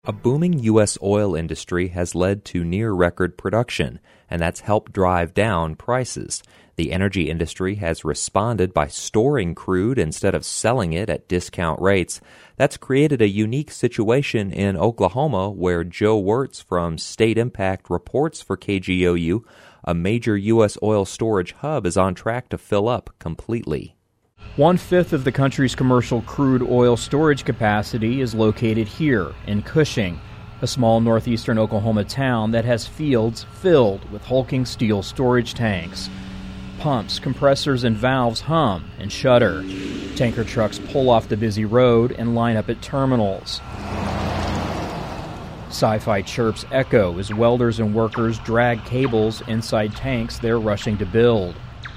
A booming U.S. oil industry has led to near-record production, and that's helped drive down prices. The energy industry has responded by storing crude instead of selling it at discount rates. That's created a unique situation in Oklahoma where Joe Wirtz from State Impact reports for KGOU a major U.S. oil storage hub is on track to fill up completely. 1/5 of the country's commercial crude oil storage capacity is located here in Cushing, a small northeastern Oklahoma town that has fields filled with hulking steel storage tanks. Pumps, compressors, and valves hum and shudder. Tanker trucks pull off the busy road and line up at terminals. Sci-fi chirps echo as welders and workers drag cables inside tanks they're rushing to build.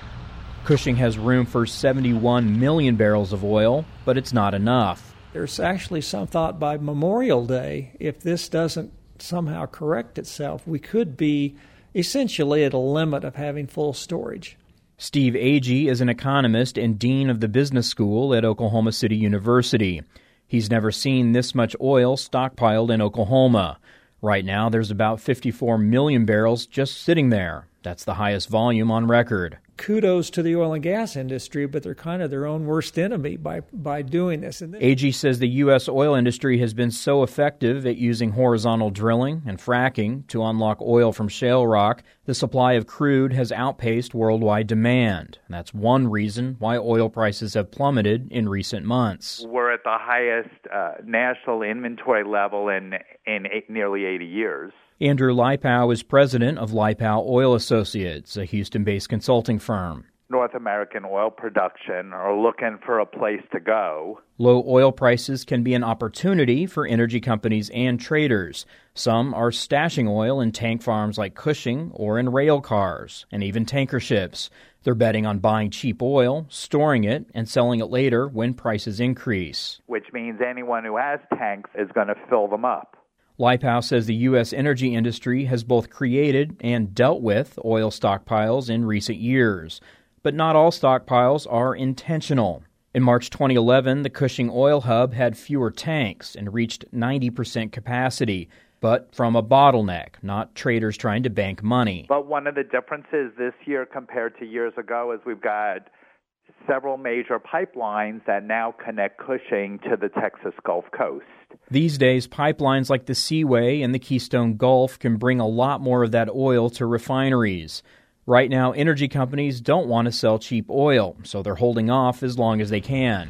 Cushing has room for 71 million barrels of oil, but it's not enough. There's actually some thought by Memorial Day, if this doesn't somehow correct itself, we could be essentially at a limit of having full storage. Steve Agee is an economist and dean of the business school at Oklahoma City University. He's never seen this much oil stockpiled in Oklahoma. Right now, there's about 54 million barrels just sitting there. That's the highest volume on record. Kudos to the oil and gas industry, but they're kind of their own worst enemy by doing this. Agee says the U.S. oil industry has been so effective at using horizontal drilling and fracking to unlock oil from shale rock, the supply of crude has outpaced worldwide demand. That's one reason why oil prices have plummeted in recent months. We're at the highest national inventory level in nearly 80 years. Andrew Lipow is president of Lipow Oil Associates, a Houston-based consulting firm. North American oil production are looking for a place to go. Low oil prices can be an opportunity for energy companies and traders. Some are stashing oil in tank farms like Cushing or in rail cars and even tanker ships. They're betting on buying cheap oil, storing it, and selling it later when prices increase. Which means anyone who has tanks is going to fill them up. Lipow says the U.S. energy industry has both created and dealt with oil stockpiles in recent years. But not all stockpiles are intentional. In March 2011, the Cushing Oil Hub had fewer tanks and reached 90% capacity, but from a bottleneck, not traders trying to bank money. But one of the differences this year compared to years ago is we've got several major pipelines that now connect Cushing to the Texas Gulf Coast. These days, pipelines like the Seaway and the Keystone Gulf can bring a lot more of that oil to refineries. Right now, energy companies don't want to sell cheap oil, so they're holding off as long as they can.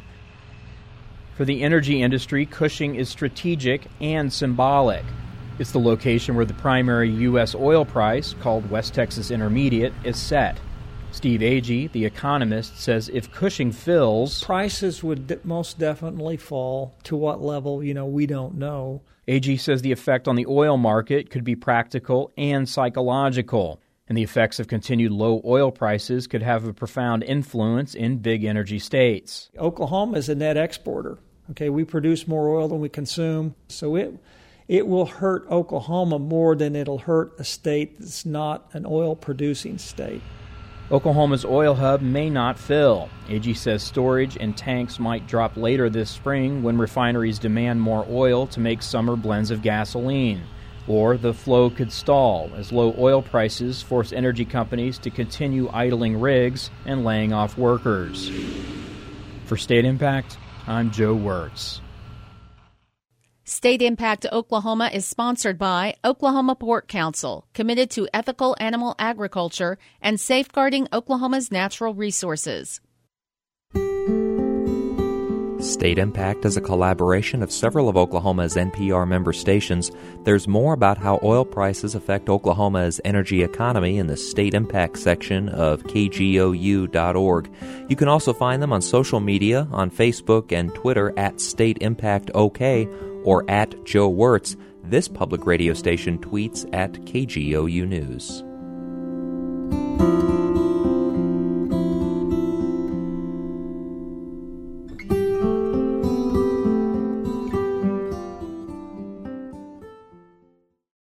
For the energy industry, Cushing is strategic and symbolic. It's the location where the primary U.S. oil price, called West Texas Intermediate, is set. Steve Agee, the economist, says if Cushing fills, prices would most definitely fall. To what level, we don't know. Agee says the effect on the oil market could be practical and psychological, and the effects of continued low oil prices could have a profound influence in big energy states. Oklahoma is a net exporter. Okay, we produce more oil than we consume, so it will hurt Oklahoma more than it'll hurt a state that's not an oil-producing state. Oklahoma's oil hub may not fill. Agee says storage and tanks might drop later this spring when refineries demand more oil to make summer blends of gasoline. Or the flow could stall as low oil prices force energy companies to continue idling rigs and laying off workers. For State Impact, I'm Joe Wirtz. State Impact Oklahoma is sponsored by Oklahoma Pork Council, committed to ethical animal agriculture and safeguarding Oklahoma's natural resources. State Impact is a collaboration of several of Oklahoma's NPR member stations. There's more about how oil prices affect Oklahoma's energy economy in the State Impact section of kgou.org. You can also find them on social media, on Facebook and Twitter at State Impact OK or at Joe Wirtz. This public radio station tweets at KGOU News.